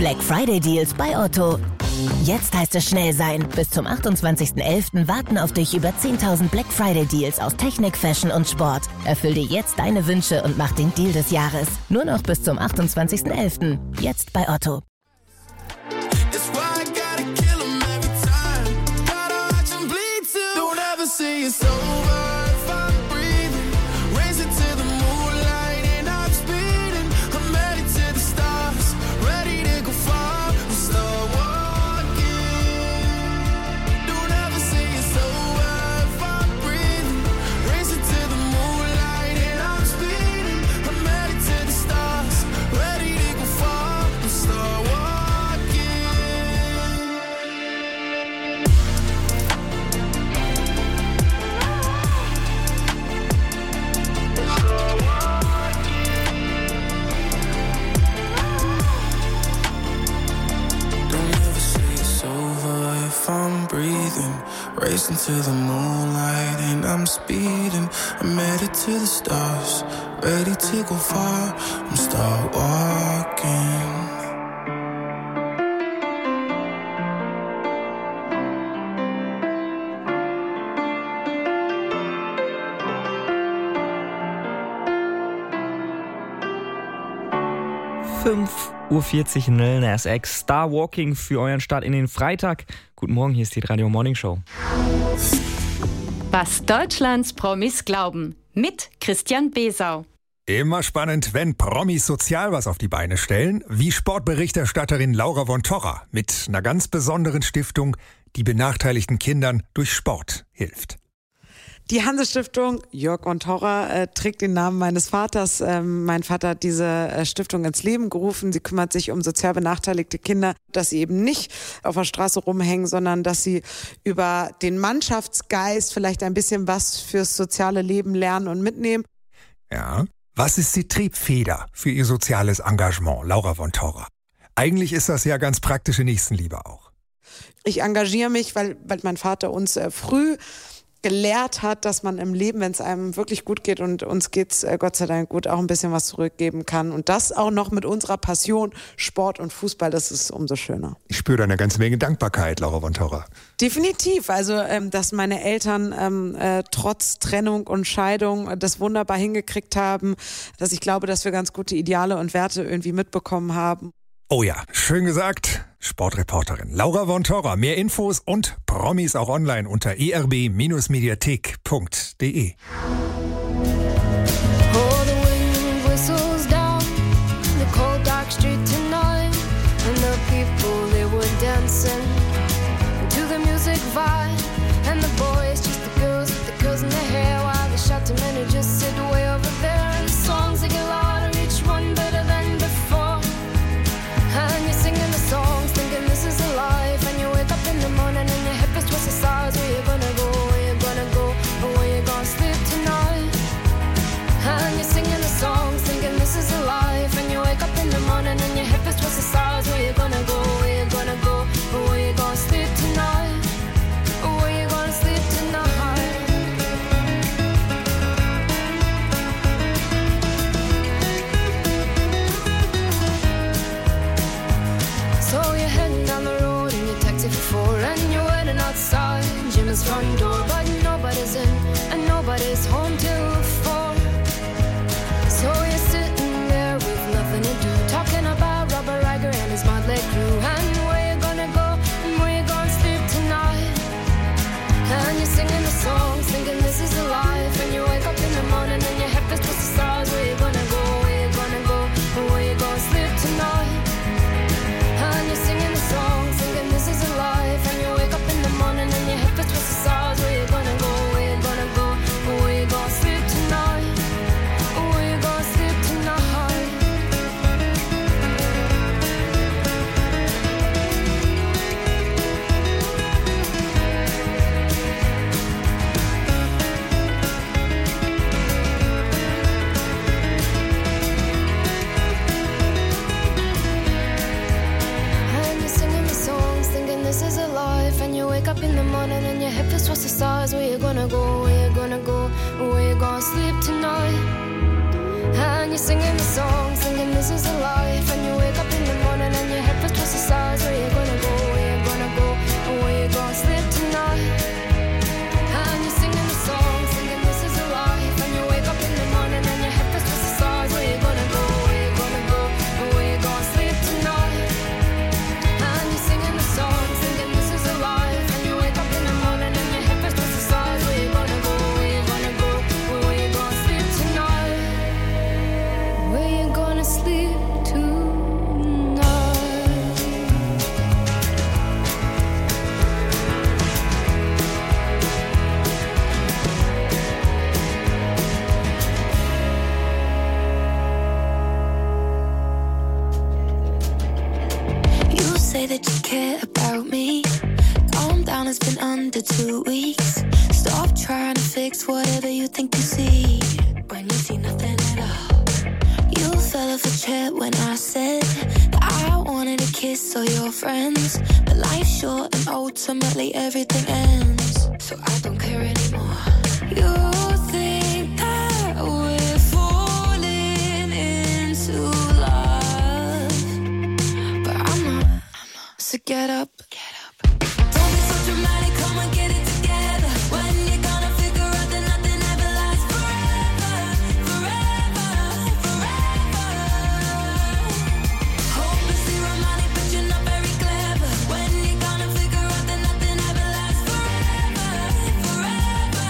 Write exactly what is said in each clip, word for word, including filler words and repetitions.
Black Friday Deals bei Otto. Jetzt heißt es schnell sein. Bis zum achtundzwanzigsten elften warten auf dich über zehntausend Black Friday Deals aus Technik, Fashion und Sport. Erfüll dir jetzt deine Wünsche und mach den Deal des Jahres. Nur noch bis zum achtundzwanzigsten elften Jetzt bei Otto. Racing to the moonlight and I'm speeding. I'm headed to the stars, ready to go far. I'm start walking. fünf Uhr vierzig in L N S X. Star Walking für euren Start in den Freitag. Guten Morgen, hier ist die Radio Morning Show. Was Deutschlands Promis glauben. Mit Christian Besau. Immer spannend, wenn Promis sozial was auf die Beine stellen, wie Sportberichterstatterin Laura von Torra mit einer ganz besonderen Stiftung, die benachteiligten Kindern durch Sport hilft. Die Hanse-Stiftung, Jörg von Torra, äh, trägt den Namen meines Vaters. Ähm, mein Vater hat diese äh, Stiftung ins Leben gerufen. Sie kümmert sich um sozial benachteiligte Kinder, dass sie eben nicht auf der Straße rumhängen, sondern dass sie über den Mannschaftsgeist vielleicht ein bisschen was fürs soziale Leben lernen und mitnehmen. Ja, was ist die Triebfeder für ihr soziales Engagement, Laura von Torra? Eigentlich ist das ja ganz praktische Nächstenliebe auch. Ich engagiere mich, weil, weil mein Vater uns äh, früh gelehrt hat, dass man im Leben, wenn es einem wirklich gut geht und uns geht's äh, Gott sei Dank gut, auch ein bisschen was zurückgeben kann. Und das auch noch mit unserer Passion Sport und Fußball, das ist umso schöner. Ich spüre da eine ganze Menge Dankbarkeit, Laura von Torra. Definitiv. Also, ähm, dass meine Eltern ähm, äh, trotz Trennung und Scheidung das wunderbar hingekriegt haben, dass ich glaube, dass wir ganz gute Ideale und Werte irgendwie mitbekommen haben. Oh ja, schön gesagt. Sportreporterin Laura von Torra. Mehr Infos und Promis auch online unter e r b Bindestrich mediathek punkt d e. Front door, but nobody's in and nobody's home till four. So you're sitting there with nothing to do, talking about Robert Riger and his motley crew, and where you gonna go and where you gonna sleep tonight. And you're singing the songs, thinking this is the life, and you wake up in the morning and your head feels towards the stars. Where you gonna go? Where you gonna go? And where you gonna sleep tonight? And you're singing the songs, thinking this is the life, and you wake up in the morning and your head feels towards the stars. Where you gonna go? Where you gonna go? And where you gonna sleep tonight? Where you gonna sleep tonight? And you're singing the songs, thinking this is a life, and you wake up in the morning and your head feels towards the stars. Where you gonna go? Where you gonna go? Where you gonna sleep tonight? And you're singing the songs, thinking this is a life, and you wake up in the morning and your head feels towards say that you care about me. Calm down, it's been under two weeks. Stop trying to fix whatever you think you see when you see nothing at all. You fell off a chair when I said that I wanted a kiss or your friends. But life's short and ultimately everything ends, so I don't care anymore. You think that we're falling into love, but I'm not, I'm not. So get up, get up. Don't be so dramatic, come on, get it together. When you gonna figure out that nothing ever lasts forever, forever, forever. Hopelessly romantic, but you're not very clever. When you gonna figure out that nothing ever lasts forever, forever,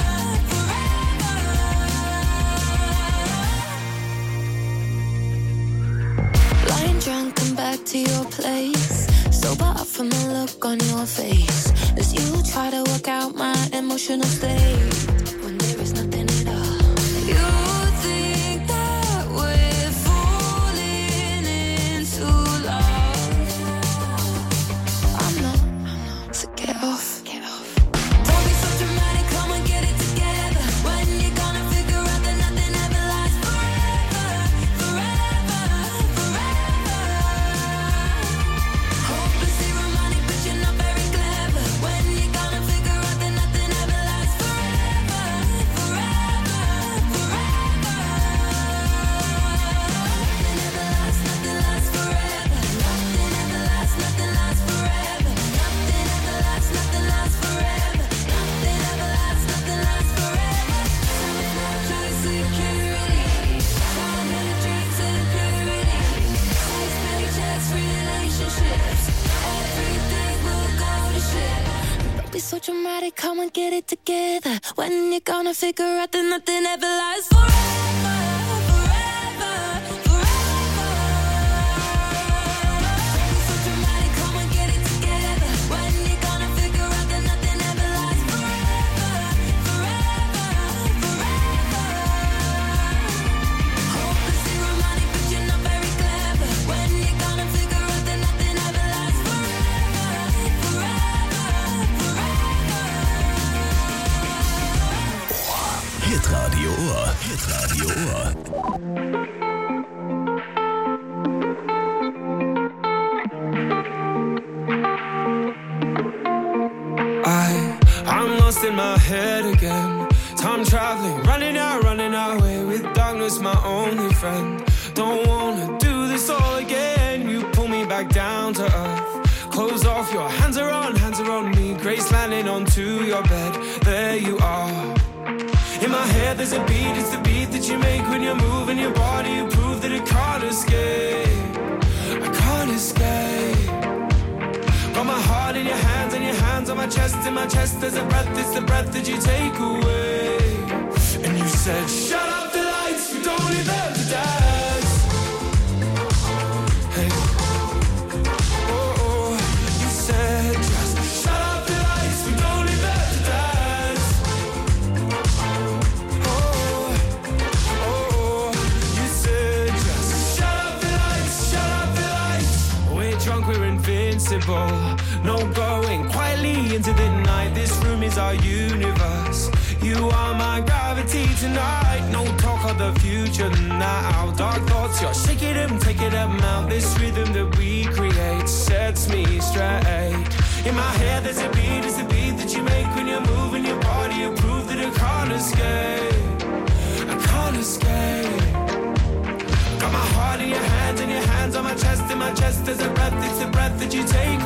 forever. Lying drunk, come back to your place. Sober up from the look on your face as you try to work out my emotional state when there is nothing at all. You think that we're falling into love. I'm not, I'm not. So get off, get off. Don't be so dramatic, come on, get it together. When you gonna figure out that nothing ever lasts forever, forever, forever. Hopelessly romantic, but you're not very clever. When you gonna figure out that nothing ever lasts forever, forever, forever. Nothing ever lasts, nothing lasts forever. Nothing ever lasts, nothing lasts forever. Nothing ever lasts, nothing lasts forever. Nothing ever lasts, nothing lasts forever. Just security, childhood dreams and purity. Six paychecks, relationships, everything will go to shit. Don't be so dramatic, come and get it together. When you gonna figure out that nothing ever lasts forever, forever, forever. Don't be so dramatic, come and get it together. When you gonna figure out that nothing ever lasts forever, forever, forever. Hopelessly romantic, but you're not very clever. When you gonna figure out that nothing ever lasts forever, forever, forever. Hitradio Ohr. Hitradio Ohr. I, I'm lost in my head again. Time traveling, running out, running away with darkness, my only friend. Don't wanna do this all again. You pull me back down to earth. Clothes off, your hands are on, hands are on me. Grace landing onto your bed. There you are. In my head there's a beat, it's the beat that you make when you're moving your body. You prove that it can't escape. I can't escape. Got my heart in your hands and your hands on my chest. In my chest there's a breath, it's the breath that you take away. And you said, shut up the lights, we don't need them to dance. Hey. Oh, oh. You said, just shut up the lights, we don't need them to dance. Oh, oh. You said, just shut up the lights, shut up the lights. We're drunk, we're invincible. No going quietly into the night. This room is our universe. You are my gravity tonight. No talk of the future now. Dark thoughts, you're shaking them, taking them out. This rhythm that we create sets me straight. In my head there's a beat, it's the beat that you make when you're moving your body. You prove that I can't escape. I can't escape. Got my heart in your hands and your hands on my chest. In my chest there's a breath, it's the breath that you take